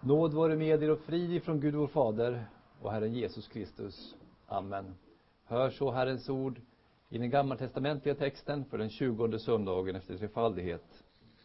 Nåd vare med er och frid från Gud vår Fader och Herren Jesus Kristus. Amen. Hör så Herrens ord i den gammaltestamentliga texten för den 20:e söndagen efter trefaldighet.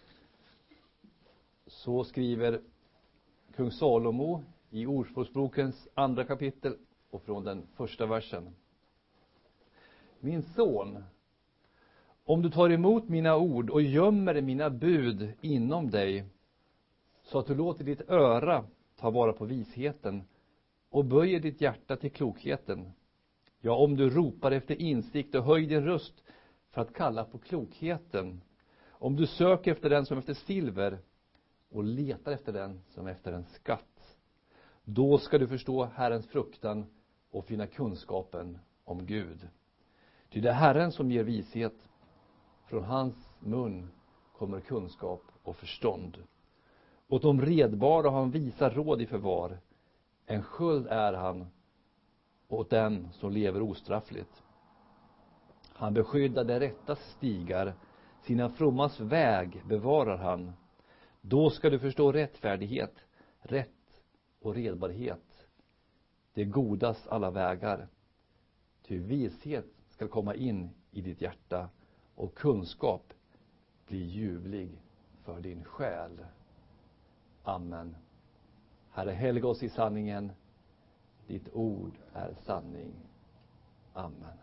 Så skriver kung Salomo i Ordspråksbokens 2 kapitel och från den 1:a versen. Min son, om du tar emot mina ord och gömmer mina bud inom dig, så att du låter ditt öra ta vara på visheten och böjer ditt hjärta till klokheten. Ja, om du ropar efter insikt och höjer din röst för att kalla på klokheten. Om du söker efter den som efter silver och letar efter den som efter en skatt. Då ska du förstå Herrens fruktan och finna kunskapen om Gud. Ty det är Herren som ger vishet. Från hans mun kommer kunskap och förstånd. Åt de redbara har han visar råd i förvar. En sköld är han åt den som lever ostraffligt. Han beskyddar det rättas stigar. Sina frommas väg bevarar han. Då ska du förstå rättfärdighet, rätt och redbarhet. Det godas alla vägar. Ty vishet ska komma in i ditt hjärta och kunskap blir ljuvlig för din själ. Amen. Herre, helga oss i sanningen. Ditt ord är sanning. Amen.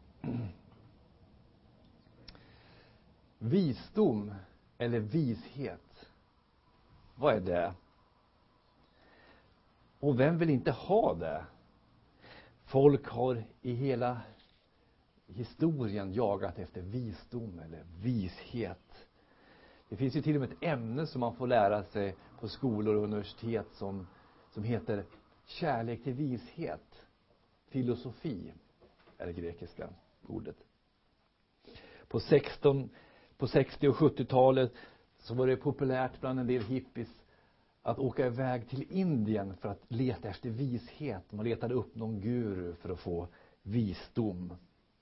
Visdom eller vishet. Vad är det? Och vem vill inte ha det? Folk har i hela historien jagat efter visdom eller vishet. Det finns ju till och med ett ämne som man får lära sig på skolor och universitet som heter kärlek till vishet. Filosofi är det grekiska ordet. På 60- och 70-talet så var det populärt bland en del hippies att åka iväg till Indien för att leta efter vishet. Man letade upp någon guru för att få visdom.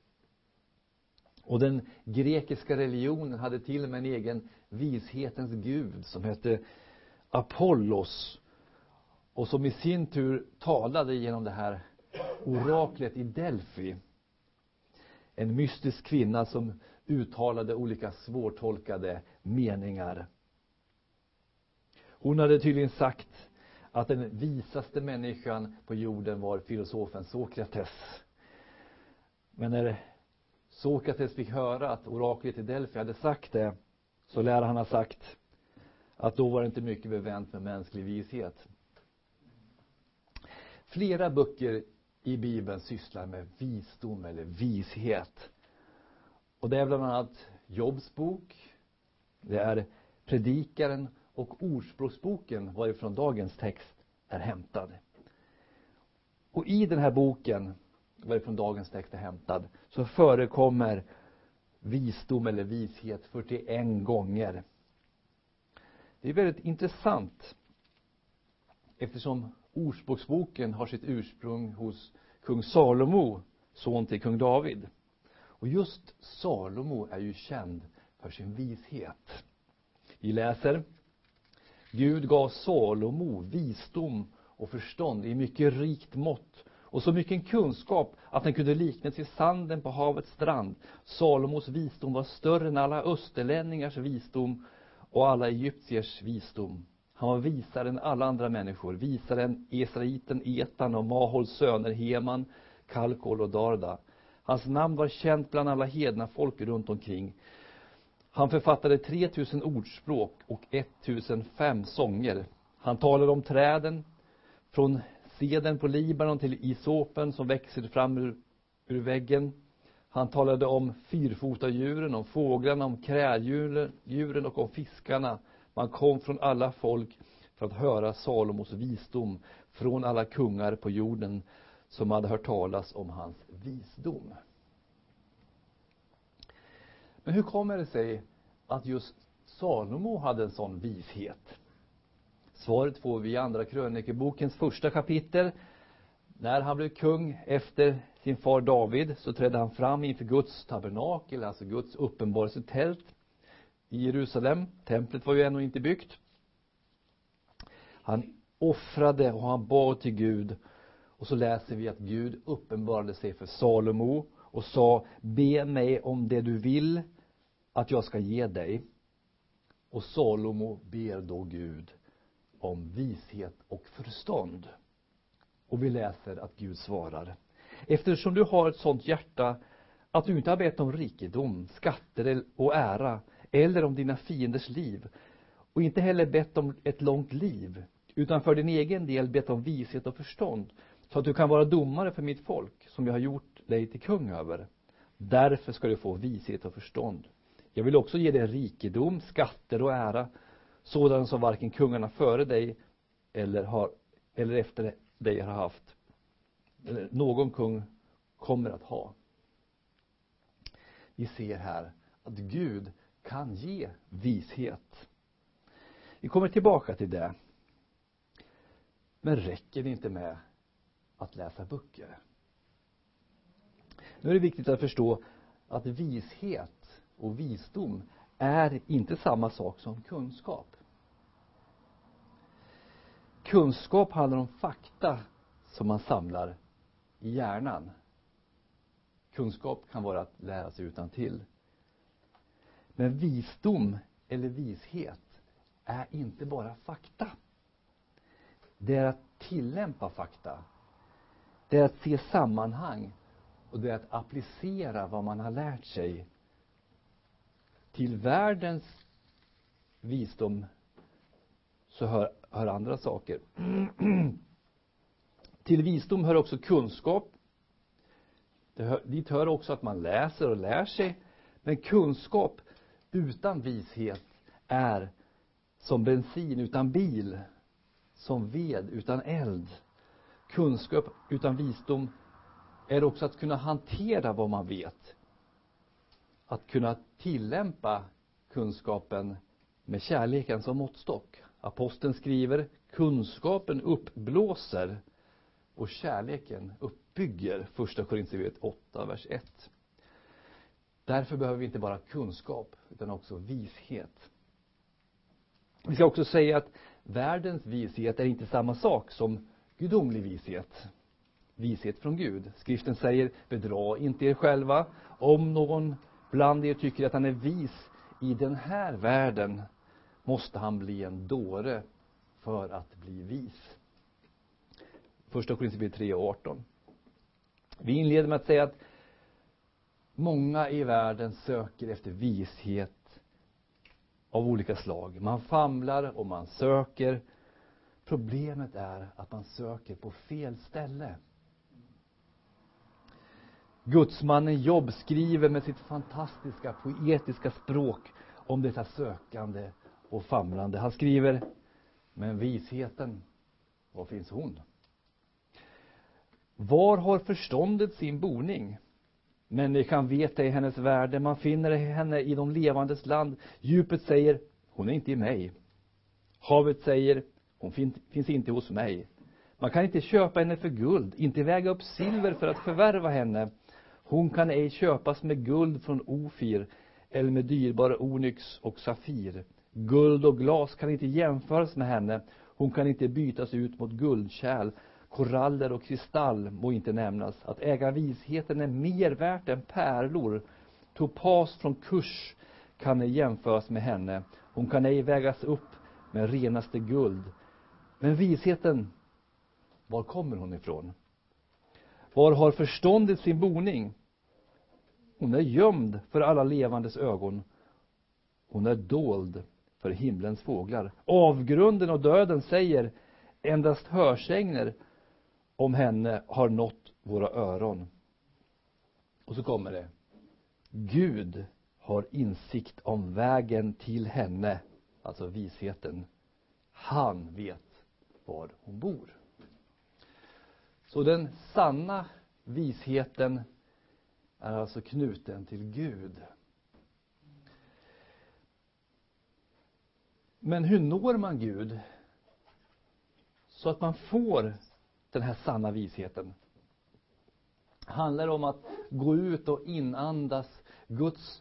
Och den grekiska religionen hade till och med en egen vishetens gud som hette Apollos. Och som i sin tur talade genom det här oraklet i Delphi. En mystisk kvinna som uttalade olika svårtolkade meningar. Hon hade tydligen sagt att den visaste människan på jorden var filosofen Sokrates. Men när Sokrates fick höra att oraklet i Delphi hade sagt det, så lär han ha sagt att då var det inte mycket bevänt med mänsklig vishet. Flera böcker i Bibeln sysslar med visdom eller vishet. Och det är bland annat Jobs bok, det är Predikaren och Ordspråksboken varifrån dagens text är hämtad. Och i den här boken varifrån dagens text är hämtad så förekommer visdom eller vishet 41 gånger. Det är väldigt intressant eftersom Ordspråksboken har sitt ursprung hos kung Salomo, son till kung David. Och just Salomo är ju känd för sin vishet. Vi läser: Gud gav Salomo visdom och förstånd i mycket rikt mått och så mycket kunskap att den kunde liknas vid sanden på havets strand. Salomos visdom var större än alla österlänningars visdom och alla egyptiers visdom. Han var visare än alla andra människor, visare än Esraiten, Etan och Mahols söner Heman, Kalkol och Darda. Hans namn var känt bland alla hedna folk runt omkring. Han författade 3000 ordspråk och 1005 sånger. Han talade om träden, från seden på Libanon till isopen som växer fram ur väggen. Han talade om fyrfotadjuren, om fåglarna, om kräldjuren och om fiskarna. Man kom från alla folk för att höra Salomos visdom, från alla kungar på jorden som hade hört talas om hans visdom. Men hur kommer det sig att just Salomo hade en sån vishet? Svaret får vi i andra krönikebokens 1:a kapitel. När han blev kung efter sin far David så trädde han fram inför Guds tabernakel, alltså Guds uppenbarelsetält i Jerusalem. Templet var ju ännu inte byggt. Han offrade och han bad till Gud. Och så läser vi att Gud uppenbarade sig för Salomo och sa: be mig om det du vill att jag ska ge dig. Och Salomo ber då Gud om vishet och förstånd. Och vi läser att Gud svarar: eftersom du har ett sånt hjärta att du inte har bett om rikedom, skatter och ära eller om dina fienders liv, och inte heller bett om ett långt liv, utan för din egen del bett om vishet och förstånd, så att du kan vara domare för mitt folk som jag har gjort dig till kung över. Därför ska du få vishet och förstånd. Jag vill också ge dig rikedom, skatter och ära, sådana som varken kungarna före dig eller efter dig har haft, eller någon kung kommer att ha. Vi ser här att Gud kan ge vishet. Vi kommer tillbaka till det. Men räcker det inte med att läsa böcker? Nu är det viktigt att förstå att vishet och visdom är inte samma sak som kunskap. Kunskap handlar om fakta som man samlar i hjärnan. Kunskap kan vara att lära sig utantill. Men visdom eller vishet är inte bara fakta. Det är att tillämpa fakta. Det är att se sammanhang. Och det är att applicera vad man har lärt sig. Till världens visdom så hör andra saker. Till visdom hör också kunskap. Dit hör också att man läser och lär sig. Men kunskap utan vishet är som bensin utan bil, som ved utan eld. Kunskap utan visdom är också att kunna hantera vad man vet. Att kunna tillämpa kunskapen med kärleken som måttstock. Aposteln skriver: kunskapen uppblåser och kärleken uppbygger. Första Korinthierbrevet 8, vers 1. Därför behöver vi inte bara kunskap utan också vishet. Vi ska också säga att världens vishet är inte samma sak som gudomlig vishet. Vishet från Gud. Skriften säger: bedra inte er själva. Om någon bland er tycker att han är vis i den här världen, måste han bli en dåre för att bli vis. Första Korinthierbrevet 3:18. Vi inleder med att säga att många i världen söker efter vishet av olika slag. Man famlar och man söker. Problemet är att man söker på fel ställe. Gudsmannen Job skriver med sitt fantastiska poetiska språk om detta sökande och famlande. Han skriver: men visheten, var finns hon? Var har förståndet sin boning? Människan vet ej hennes värde, man finner henne i de levandes land. Djupet säger: hon är inte i mig. Havet säger: hon finns inte hos mig. Man kan inte köpa henne för guld, inte väga upp silver för att förvärva henne. Hon kan ej köpas med guld från Ofir eller med dyrbara onyx och safir. Guld och glas kan inte jämföras med henne. Hon kan inte bytas ut mot guldkärl. Koraller och kristall må inte nämnas. Att äga visheten är mer värt än pärlor. Topas från Kurs kan ej jämföras med henne. Hon kan ej vägas upp med renaste guld. Men visheten, var kommer hon ifrån? Var har förståndet sin boning? Hon är gömd för alla levandes ögon. Hon är dold för himlens fåglar. Avgrunden och döden säger: endast hörsägner om henne har nått våra öron. Och så kommer det: Gud har insikt om vägen till henne, alltså visheten. Han vet var hon bor. Så den sanna visheten är alltså knuten till Gud. Men hur når man Gud så att man får den här sanna visheten? Handlar det om att gå ut och inandas Guds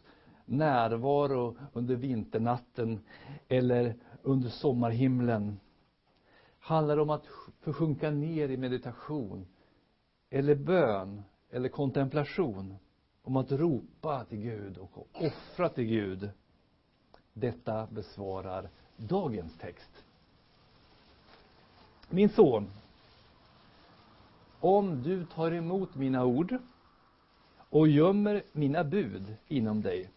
närvaro under vinternatten eller under sommarhimlen? Handlar det om att försjunka ner i meditation eller bön eller kontemplation? Om att ropa till Gud och offra till Gud? Detta besvarar dagens text. Min son, om du tar emot mina ord och gömmer mina bud inom dig,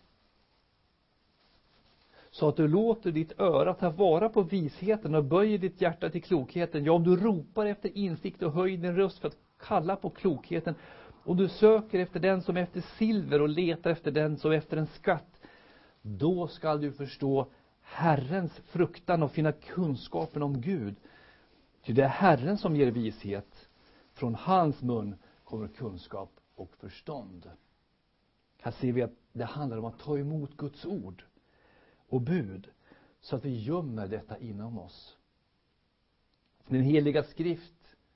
så att du låter ditt öra ta vara på visheten och böjer ditt hjärta till klokheten. Ja, om du ropar efter insikt och höjer din röst för att kalla på klokheten, och du söker efter den som efter silver och letar efter den som efter en skatt, då skall du förstå Herrens fruktan och finna kunskapen om Gud. Ty det är Herren som ger vishet. Från hans mun kommer kunskap och förstånd. Här ser vi att det handlar om att ta emot Guds ord och bud, så att vi gömmer detta inom oss. Den heliga skrift,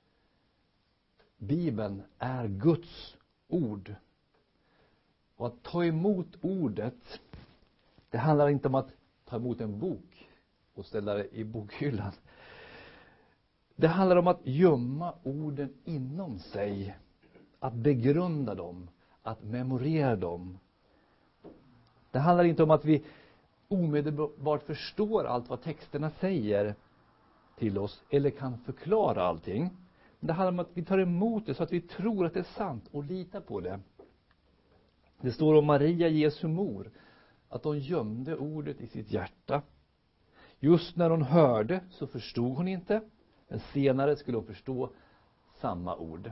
Bibeln, är Guds ord. Och att ta emot ordet, det handlar inte om att ta emot en bok och ställa det i bokhyllan. Det handlar om att gömma orden inom sig, att begrunda dem, att memorera dem. Det handlar inte om att vi omedelbart förstår allt vad texterna säger till oss eller kan förklara allting. Det handlar om att vi tar emot det så att vi tror att det är sant och litar på det. Det står om Maria, Jesu mor, att hon gömde ordet i sitt hjärta. Just när hon hörde så förstod hon inte, men senare skulle hon förstå samma ord.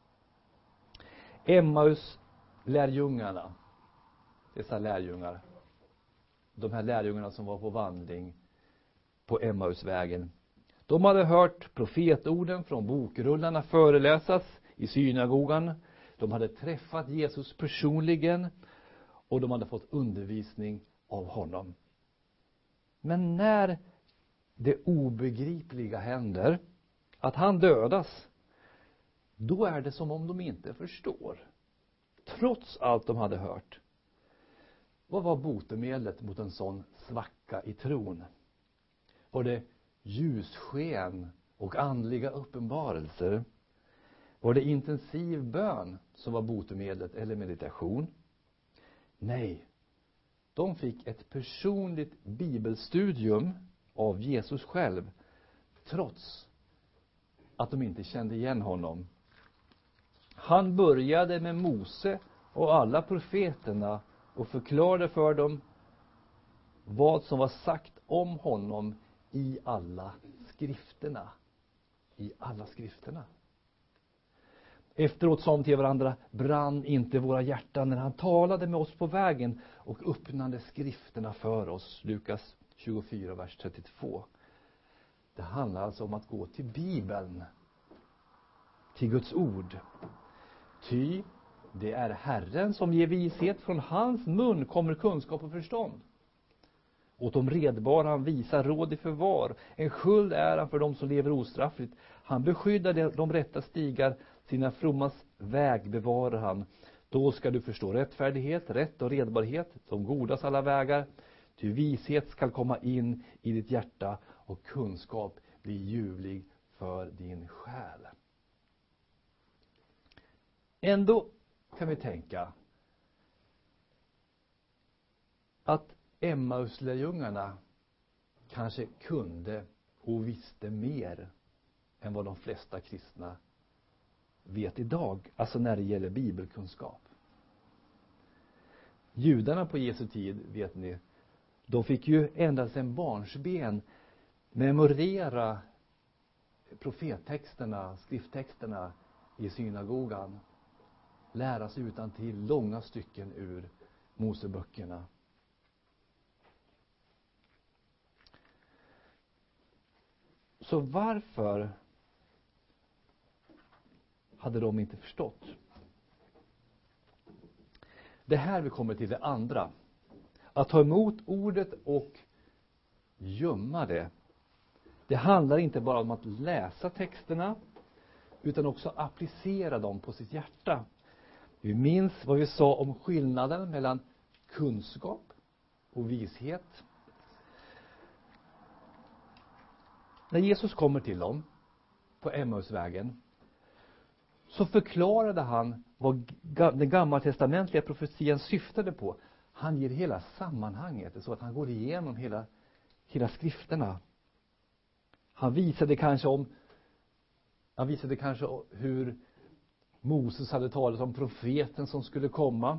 Emmaus lärjungarna, dessa lärjungar, de här lärjungarna som var på vandring på Emmausvägen, de hade hört profetorden från bokrullarna föreläsas i synagogan. De hade träffat Jesus personligen och de hade fått undervisning av honom. Men när det obegripliga händer, att han dödas, då är det som om de inte förstår. Trots allt de hade hört. Vad var botemedlet mot en sån svacka i tron? Var det ljussken och andliga uppenbarelser? Var det intensiv bön som var botemedlet eller meditation? Nej, de fick ett personligt bibelstudium av Jesus själv, trots att de inte kände igen honom. Han började med Mose och alla profeterna och förklarade för dem vad som var sagt om honom i alla skrifterna. I alla skrifterna. Efteråt sa de till varandra, brann inte våra hjärtan när han talade med oss på vägen och öppnade skrifterna för oss. Lukas 24, vers 32. Det handlar alltså om att gå till Bibeln, till Guds ord. Ty det är Herren som ger vishet, från hans mun kommer kunskap och förstånd. Åt de redbara han visar råd i förvar. En skuld är han för dem som lever ostraffligt. Han beskyddar de rätta stigar, sina frommas väg bevarar han. Då ska du förstå rättfärdighet, rätt och redbarhet, de godas alla vägar. Ty vishet ska komma in i ditt hjärta och kunskap blir ljuvlig för din själ. Ändå kan vi tänka att Emmauslärjungarna kanske kunde och visste mer än vad de flesta kristna vet idag, alltså när det gäller bibelkunskap. Judarna på Jesu tid, vet ni, de fick ju ända sedan barnsben memorera profettexterna, skrifttexterna i synagogan, lära sig utantill långa stycken ur Moseböckerna. Så varför hade de inte förstått? Det här vi kommer till det andra. Att ta emot ordet och gömma det. Det handlar inte bara om att läsa texterna, utan också applicera dem på sitt hjärta. Vi minns vad vi sa om skillnaden mellan kunskap och vishet. När Jesus kommer till dem på Emmausvägen, så förklarade han vad den gammaltestamentliga profetian syftade på. Han ger hela sammanhanget, så att han går igenom hela skrifterna. Han visade kanske hur Moses hade talat om profeten som skulle komma.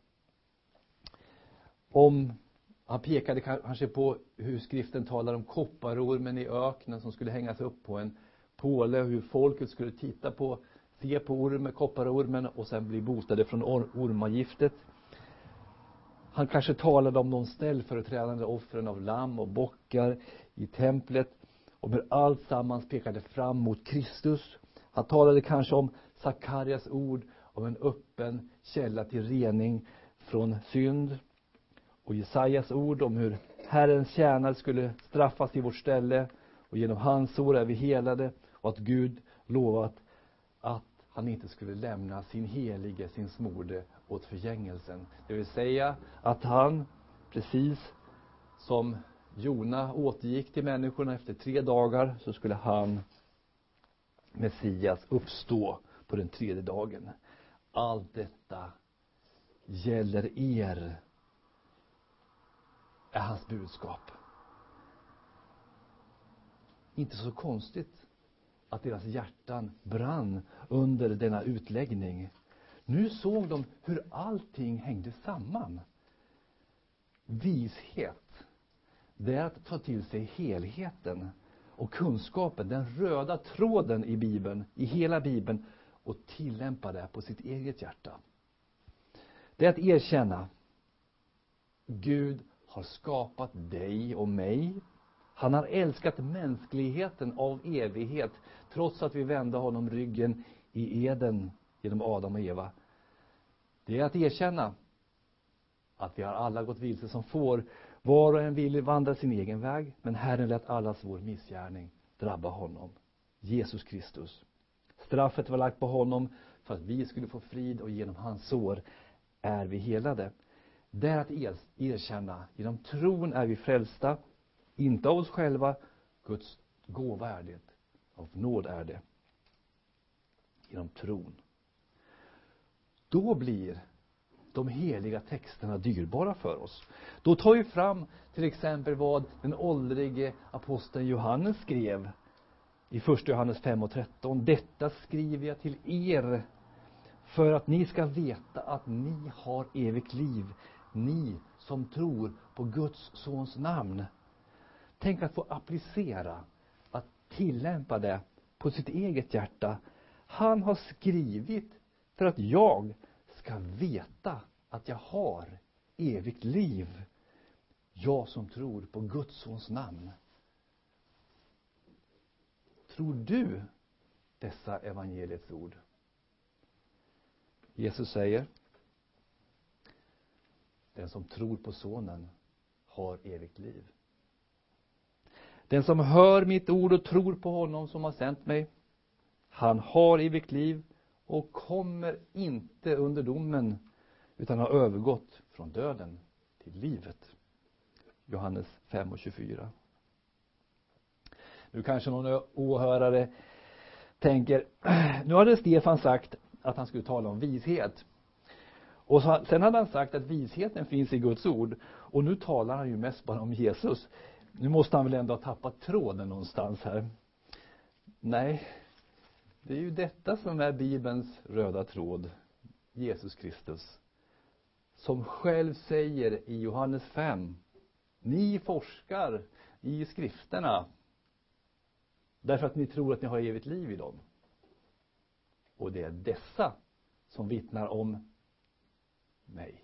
Han pekade kanske på hur skriften talar om kopparormen i öknen som skulle hängas upp på en påle, och hur folket skulle se på kopparormen och sen bli botade från ormagiftet. Han kanske talade om de ställföreträdande offren av lamm och bockar i templet, och hur allt sammans pekade fram mot Kristus. Han talade kanske om Sakarias ord om en öppen källa till rening från synd, och Jesajas ord om hur Herrens tjänare skulle straffas i vårt ställe, och genom hans sår är vi helade, och att Gud lovat att han inte skulle lämna sin helige, sin smorde åt förgängelsen. Det vill säga att han, precis som Jona återgick till människorna efter 3 dagar, så skulle han, Messias, uppstå på den 3:e dagen. Allt detta gäller er, är hans budskap. Inte så konstigt att deras hjärtan brann under denna utläggning. Nu såg de hur allting hängde samman. Vishet, det är att ta till sig helheten och kunskapen, den röda tråden i Bibeln, i hela Bibeln, och tillämpa det på sitt eget hjärta. Det är att erkänna: Gud har skapat dig och mig. Han har älskat mänskligheten av evighet, trots att vi vände honom ryggen i Eden genom Adam och Eva. Det är att erkänna att vi har alla gått vilse som får. Var och en vill vandra sin egen väg, men Herren lät allas vår missgärning drabba honom. Jesus Kristus. Straffet var lagt på honom för att vi skulle få frid, och genom hans sår är vi helade. Det är att erkänna: genom tron är vi frälsta, inte av oss själva. Guds gåva är det, av nåd är det. Genom tron. Då blir de heliga texterna dyrbara för oss. Då tar vi fram till exempel vad den åldrige aposteln Johannes skrev i 1 Johannes 5:13. Detta skriver jag till er för att ni ska veta att ni har evigt liv, ni som tror på Guds sons namn. Tänk att få applicera, att tillämpa det på sitt eget hjärta. Han har skrivit för att jag ska veta att jag har evigt liv. Jag som tror på Guds sons namn. Tror du dessa evangeliets ord? Jesus säger: den som tror på sonen har evigt liv. Den som hör mitt ord och tror på honom som har sänt mig, han har evigt liv och kommer inte under domen, utan har övergått från döden till livet. Johannes 5:24. Nu kanske någon åhörare tänker: nu hade Stefan sagt att han skulle tala om vishet. Och sen hade han sagt att visheten finns i Guds ord. Och nu talar han ju mest bara om Jesus. Nu måste han väl ändå ha tappat tråden någonstans här. Nej, det är ju detta som är Bibelns röda tråd. Jesus Kristus. Som själv säger i Johannes 5: ni forskar i skrifterna därför att ni tror att ni har evigt liv i dem. Och det är dessa som vittnar om mig.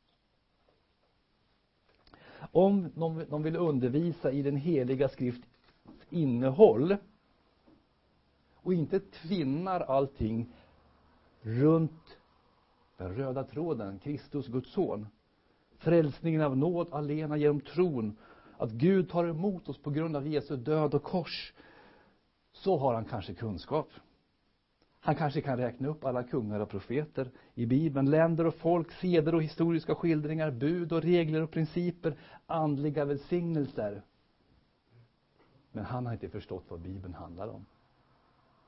Om de vill undervisa i den heliga skriftens innehåll och inte tvinnar allting runt den röda tråden, Kristus, Guds son, frälsningen av nåd alena genom tron, att Gud tar emot oss på grund av Jesu död och kors, så har han kanske kunskap. Han kanske kan räkna upp alla kungar och profeter i Bibeln, länder och folk, seder och historiska skildringar, bud och regler och principer, andliga välsignelser. Men han har inte förstått vad Bibeln handlar om.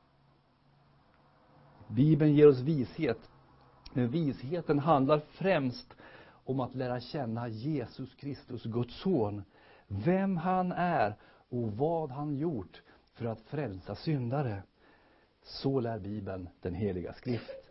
Bibeln ger oss vishet. Men visheten handlar främst om att lära känna Jesus Kristus, Guds son. Vem han är och vad han gjort för att frälsa syndare. Så lär Bibeln den heliga skrift.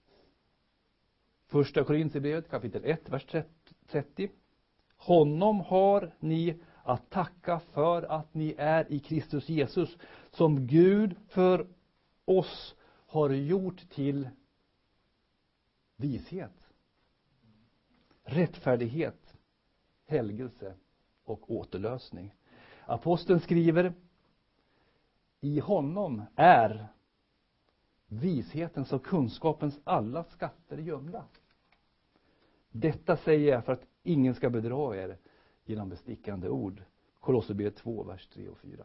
Första Korinthierbrevet kapitel 1, vers 30. Honom har ni att tacka för att ni är i Kristus Jesus, som Gud för oss har gjort till vishet, rättfärdighet, helgelse och återlösning. Aposteln skriver: i honom är vishetens och kunskapens alla skatter gömda. Detta säger jag för att ingen ska bedra er genom bestickande ord. Kolosserbrevet 2, vers 3 och 4.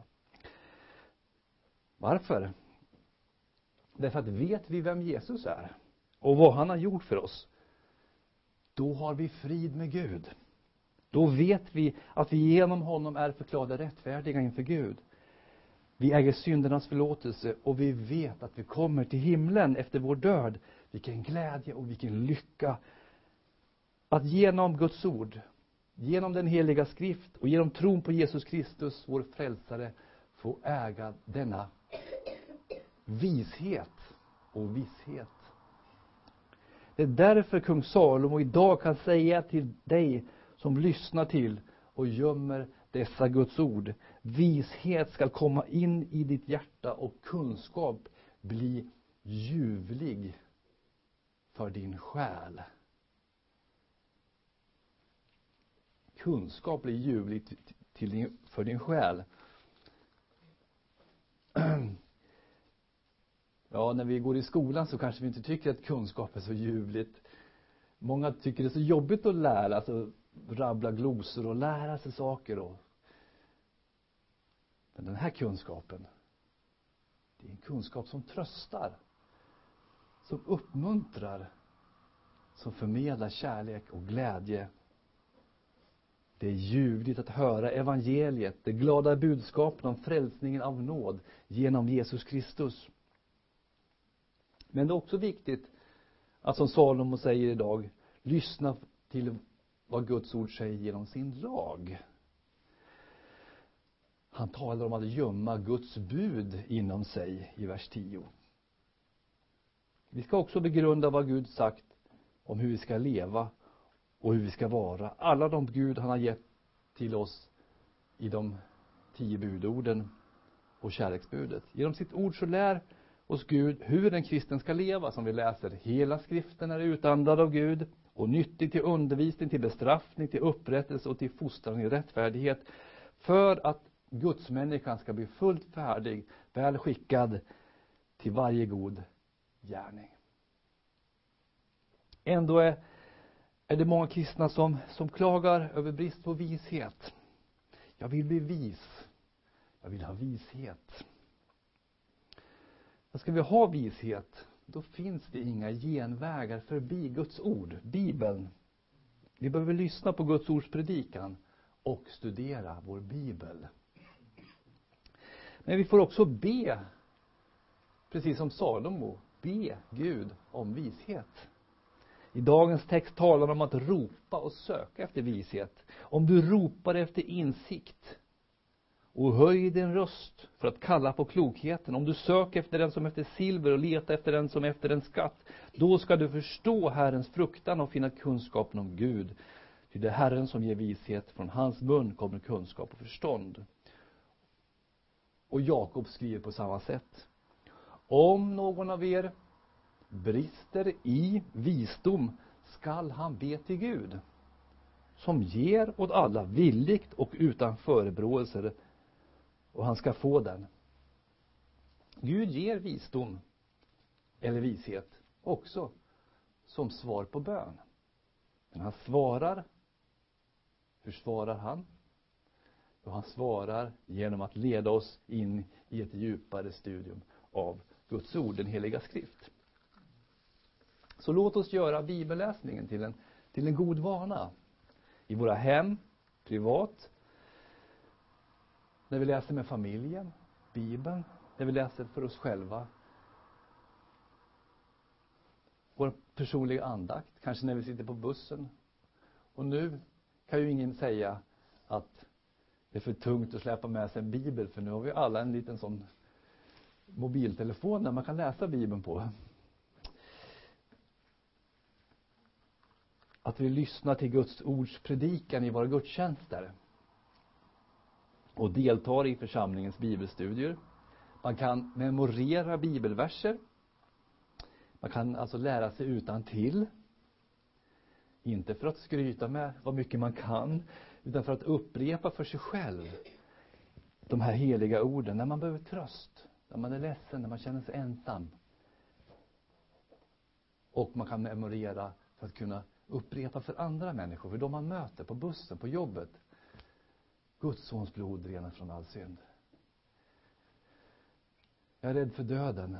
Varför? Därför att vet vi vem Jesus är och vad han har gjort för oss, då har vi frid med Gud. Då vet vi att vi genom honom är förklarade rättfärdiga inför Gud. Vi äger syndernas förlåtelse och vi vet att vi kommer till himlen efter vår död. Vilken glädje och vilken lycka att genom Guds ord, genom den heliga skrift och genom tron på Jesus Kristus, vår frälsare, få äga denna vishet och visshet. Det är därför kung Salomo idag kan säga till dig som lyssnar till och gömmer dessa Guds ord: vishet ska komma in i ditt hjärta och kunskap bli ljuvlig för din själ. Kunskap blir ljuvligt för din själ. Ja, när vi går i skolan så kanske vi inte tycker att kunskap är så ljuvligt. Många tycker det är så jobbigt att lära, alltså rabbla glosor och lära sig saker. Men den här kunskapen, det är en kunskap som tröstar, som uppmuntrar, som förmedlar kärlek och glädje. Det är ljuvligt att höra evangeliet, det glada budskapet om frälsningen av nåd genom Jesus Kristus. Men det är också viktigt att, som Salomo säger idag, lyssna till vad Guds ord säger genom sin lag. Han talar om att gömma Guds bud inom sig i vers 10. Vi ska också begrunda vad Gud sagt om hur vi ska leva och hur vi ska vara. Alla de Gud han har gett till oss i de 10 budorden och kärleksbudet. Genom sitt ord så lär oss Gud hur en kristen ska leva, som vi läser. Hela skriften är utandad av Gud och nyttig till undervisning, till bestraffning, till upprättelse och till fostran i rättfärdighet, för att Guds människan ska bli fullt färdig, väl skickad till varje god gärning. Ändå är det många kristna som klagar över brist på vishet. Jag vill bli vis. Jag vill ha vishet. Ska vi ha vishet, då finns det inga genvägar förbi Guds ord, Bibeln. Vi behöver lyssna på Guds ords predikan och studera vår Bibel. Men vi får också be, precis som Salomo, be Gud om vishet. I dagens text talar om att ropa och söka efter vishet. Om du ropar efter insikt och höj din röst för att kalla på klokheten, om du söker efter den som efter silver och letar efter den som efter en skatt, då ska du förstå Herrens fruktan och finna kunskapen om Gud. Ty det är Herren som ger vishet, från hans mun kommer kunskap och förstånd. Och Jakob skriver på samma sätt: om någon av er brister i visdom skall han be till Gud, som ger åt alla villigt och utan förebråelser, och han ska få den. Gud ger visdom eller vishet också som svar på bön. Men han svarar. Hur svarar han? Jo, han svarar genom att leda oss in i ett djupare studium av Guds ord, den heliga skrift. Så låt oss göra bibelläsningen till en god vana. I våra hem, privat, när vi läser med familjen, Bibeln, när vi läser för oss själva. vår personliga andakt, kanske när vi sitter på bussen. Och nu kan ju ingen säga att det är för tungt att släpa med sig en bibel, för nu har vi alla en liten sån mobiltelefon där man kan läsa bibeln på. Att vi lyssnar till Guds ords predikan i våra gudstjänster och deltar i församlingens bibelstudier. Man kan memorera bibelverser. Man kan alltså lära sig utantill. Inte för att skryta med vad mycket man kan, utan för att upprepa för sig själv de här heliga orden när man behöver tröst, när man är ledsen, när man känner sig ensam. Och man kan memorera för att kunna upprepa för andra människor, för de man möter på bussen, på jobbet. Guds sons blod renar från all synd. Jag är rädd för döden.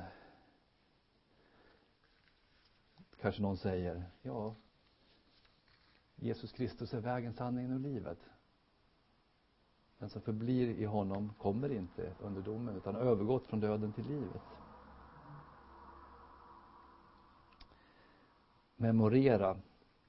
Kanske någon säger, ja, Jesus Kristus är vägen, sanningen och livet. Den som förblir i honom kommer inte under domen, utan övergått från döden till livet. Memorera.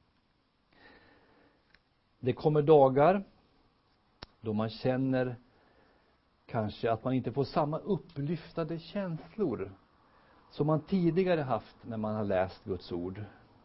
Det kommer dagar då man känner kanske att man inte får samma upplyftade känslor som man tidigare haft när man har läst Guds ord.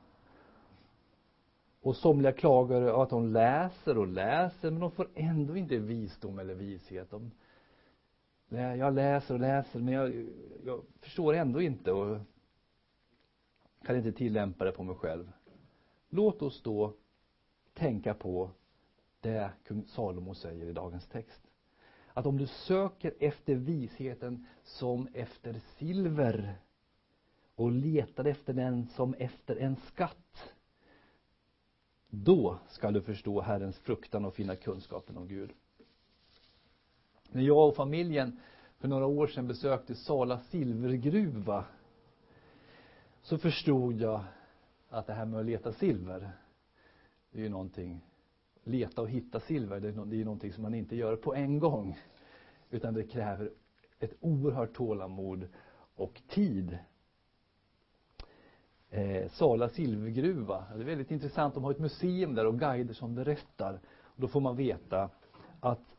Och somliga klagar att de läser och läser, men de får ändå inte visdom eller vishet. Jag läser och läser, men jag förstår ändå inte och kan inte tillämpa det på mig själv. Låt oss då tänka på det kung Salomo säger i dagens text. Att om du söker efter visheten som efter silver och letar efter den som efter en skatt, då ska du förstå Herrens fruktan och finna kunskapen om Gud. När jag och familjen för några år sedan besökte Sala silvergruva, så förstod jag att det här med att leta silver, det är ju någonting. Leta och hitta silver, det är ju någonting som man inte gör på en gång. Utan det kräver ett oerhört tålamod och tid. Sala silvergruva, det är väldigt intressant. De har ett museum där och guider som berättar. Och då får man veta att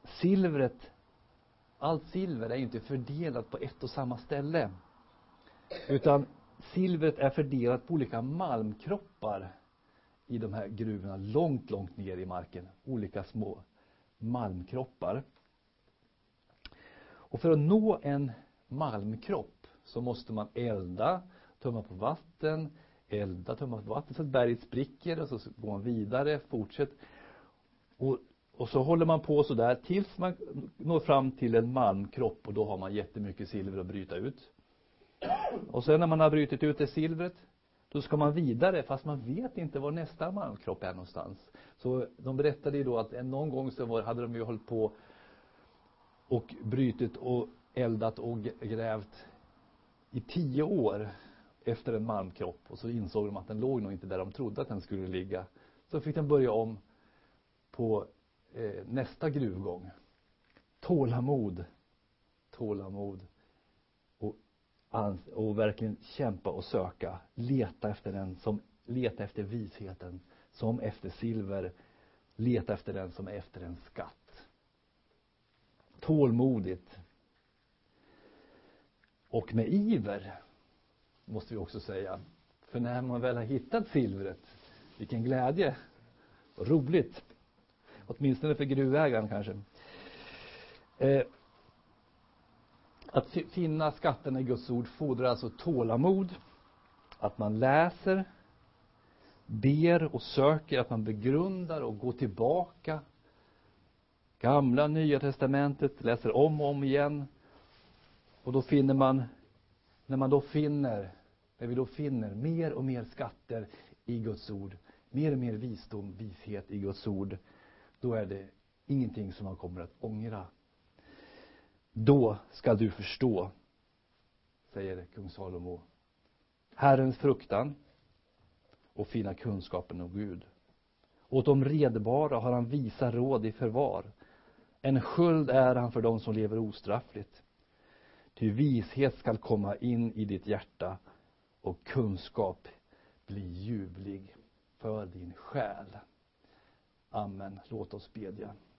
allt silver är inte fördelat på ett och samma ställe. Utan silvret är fördelat på olika malmkroppar i de här gruvorna långt, långt ner i marken. Olika små malmkroppar. Och för att nå en malmkropp så måste man elda, tömma på vatten, tömma på vatten så att berget spricker, och så går man vidare, fortsätter. Och så håller man på så där tills man når fram till en malmkropp, och då har man jättemycket silver att bryta ut. Och sen när man har brutit ut det silvret, då ska man vidare, fast man vet inte var nästa malmkropp är någonstans. Så de berättade ju då att någon gång så hade de ju hållit på och brytit och eldat och grävt i 10 år efter en malmkropp. Och så insåg de att den låg nog inte där de trodde att den skulle ligga. Så fick den börja om på nästa gruvgång. Tålamod. Och verkligen kämpa och söka. Leta efter visheten som efter silver. Leta efter den som är efter en skatt. Tålmodigt. Och med iver, måste vi också säga. För när man väl har hittat silvret, vilken glädje. Roligt. Åtminstone för gruvägaren kanske. Att finna skatterna i Guds ord fordrar alltså tålamod. Att man läser, ber och söker, att man begrundar och går tillbaka. Gamla, Nya testamentet, läser om och om igen. Och då finner man, när vi då finner mer och mer skatter i Guds ord, mer och mer visdom, vishet i Guds ord, då är det ingenting som man kommer att ångra. Då ska du förstå, säger kung Salomo, Herrens fruktan och finna kunskapen om Gud. Åt de redbara har han visa råd i förvar. En sköld är han för dem som lever ostraffligt. Ty vishet skall komma in i ditt hjärta och kunskap bli ljuvlig för din själ. Amen. Låt oss bedja.